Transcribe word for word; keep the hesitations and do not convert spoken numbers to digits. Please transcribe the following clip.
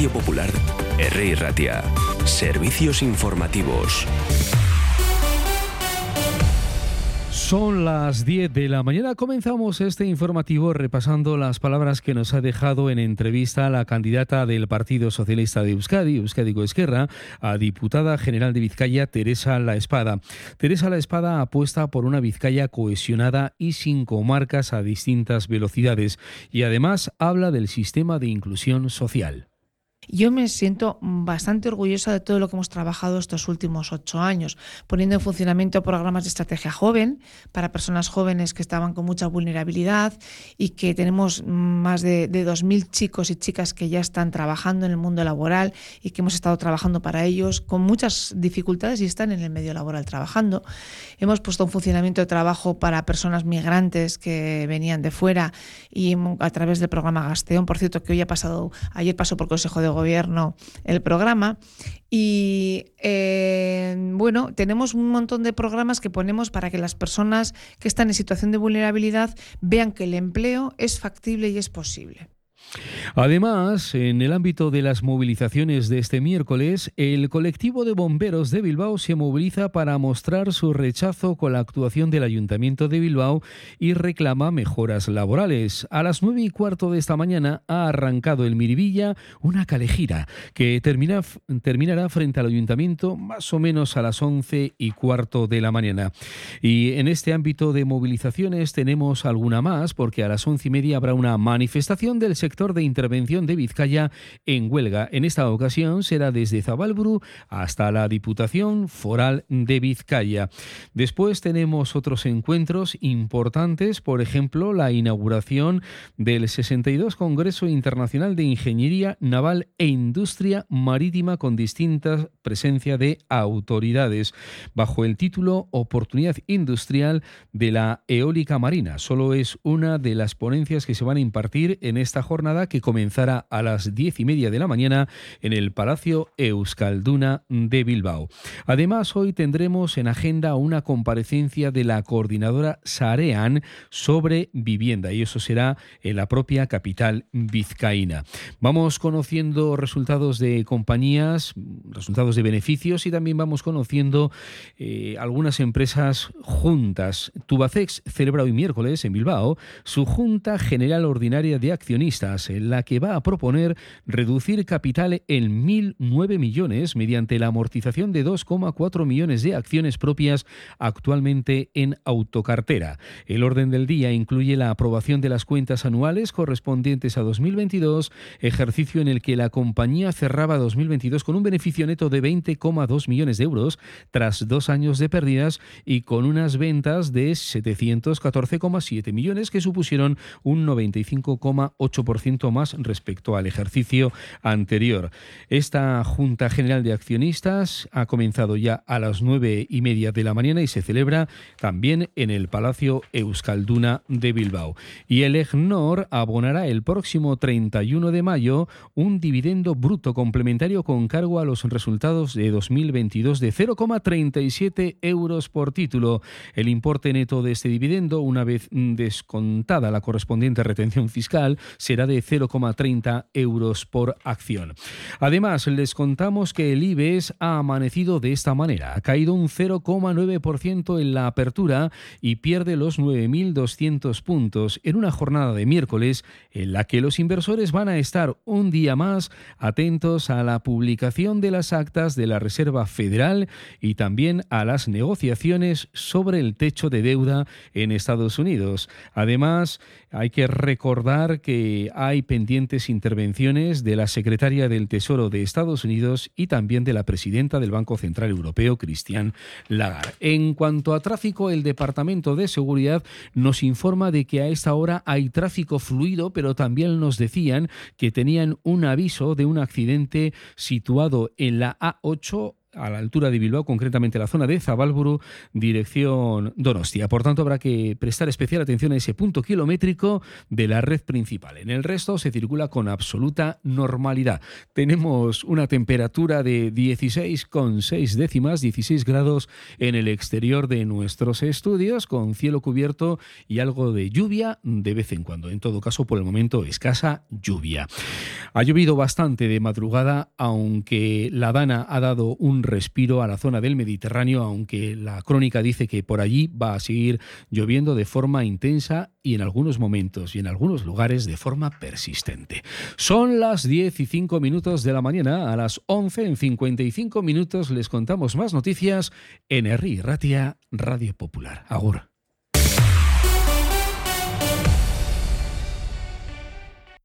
Radio Popular, R I Ratia. Servicios informativos. Son las diez de la mañana. Comenzamos este informativo repasando las palabras que nos ha dejado en entrevista la candidata del Partido Socialista de Euskadi, Euskadiko Ezkerra, a diputada general de Vizcaya, Teresa Laespada. Teresa Laespada apuesta por una Vizcaya cohesionada y sin comarcas a distintas velocidades, y además habla del sistema de inclusión social. Yo me siento bastante orgullosa de todo lo que hemos trabajado estos últimos ocho años, poniendo en funcionamiento programas de estrategia joven para personas jóvenes que estaban con mucha vulnerabilidad, y que tenemos más de, de dos mil chicos y chicas que ya están trabajando en el mundo laboral y que hemos estado trabajando para ellos con muchas dificultades y están en el medio laboral trabajando. Hemos puesto en funcionamiento de trabajo para personas migrantes que venían de fuera, y a través del programa Gasteón, por cierto, que hoy ha pasado, ayer pasó por Consejo de Gobierno el programa. Y eh, bueno, tenemos un montón de programas que ponemos para que las personas que están en situación de vulnerabilidad vean que el empleo es factible y es posible. Además, en el ámbito de las movilizaciones de este miércoles, el colectivo de bomberos de Bilbao se moviliza para mostrar su rechazo con la actuación del Ayuntamiento de Bilbao y reclama mejoras laborales. A las nueve y cuarto de esta mañana ha arrancado el Miribilla una calejira que termina, terminará frente al Ayuntamiento más o menos a las once y cuarto de la mañana. Y en este ámbito de movilizaciones tenemos alguna más, porque a las once y media habrá una manifestación del sector de intervención de Vizcaya en huelga. En esta ocasión será desde Zabalburu hasta la Diputación Foral de Vizcaya. Después tenemos otros encuentros importantes, por ejemplo, la inauguración del sesenta y dos Congreso Internacional de Ingeniería Naval e Industria Marítima, con distinta presencia de autoridades, bajo el título Oportunidad Industrial de la Eólica Marina. Solo es una de las ponencias que se van a impartir en esta jornada, que comenzará a las diez y media de la mañana en el Palacio Euskalduna de Bilbao. Además, hoy tendremos en agenda una comparecencia de la coordinadora Sarean sobre vivienda, y eso será en la propia capital vizcaína. Vamos conociendo resultados de compañías, resultados de beneficios, y también vamos conociendo eh, algunas empresas juntas. Tubacex celebra hoy miércoles en Bilbao su Junta General Ordinaria de Accionistas, en la que va a proponer reducir capital en mil nueve millones mediante la amortización de dos coma cuatro millones de acciones propias actualmente en autocartera. El orden del día incluye la aprobación de las cuentas anuales correspondientes a dos mil veintidós, ejercicio en el que la compañía cerraba dos mil veintidós con un beneficio neto de veinte coma dos millones de euros tras dos años de pérdidas, y con unas ventas de setecientos catorce coma siete millones que supusieron un noventa y cinco coma ocho por ciento más respecto al ejercicio anterior. Esta Junta General de Accionistas ha comenzado ya a las nueve y media de la mañana y se celebra también en el Palacio Euskalduna de Bilbao. Y el EGNOR abonará el próximo treinta y uno de mayo un dividendo bruto complementario con cargo a los resultados de dos mil veintidós de cero coma treinta y siete euros por título. El importe neto de este dividendo, una vez descontada la correspondiente retención fiscal, será de cero coma treinta euros por acción. Además, les contamos que el IBEX ha amanecido de esta manera. Ha caído un cero coma nueve por ciento en la apertura y pierde los nueve mil doscientos puntos en una jornada de miércoles en la que los inversores van a estar un día más atentos a la publicación de las actas de la Reserva Federal y también a las negociaciones sobre el techo de deuda en Estados Unidos. Además, hay que recordar que hay pendientes intervenciones de la secretaria del Tesoro de Estados Unidos y también de la presidenta del Banco Central Europeo, Christine Lagarde. En cuanto a tráfico, el Departamento de Seguridad nos informa de que a esta hora hay tráfico fluido, pero también nos decían que tenían un aviso de un accidente situado en la A ocho a la altura de Bilbao, concretamente la zona de Zabalburu, dirección Donostia. Por tanto, habrá que prestar especial atención a ese punto kilométrico de la red principal. En el resto se circula con absoluta normalidad. Tenemos una temperatura de dieciséis coma seis décimas, dieciséis grados en el exterior de nuestros estudios, con cielo cubierto y algo de lluvia de vez en cuando. En todo caso, por el momento, escasa lluvia. Ha llovido bastante de madrugada, aunque la Dana ha dado un respiro a la zona del Mediterráneo, aunque la crónica dice que por allí va a seguir lloviendo de forma intensa y en algunos momentos y en algunos lugares de forma persistente. Son las diez y cinco minutos de la mañana. A las once en cincuenta y cinco minutos les contamos más noticias en Herri Ratia Radio Popular. Agur.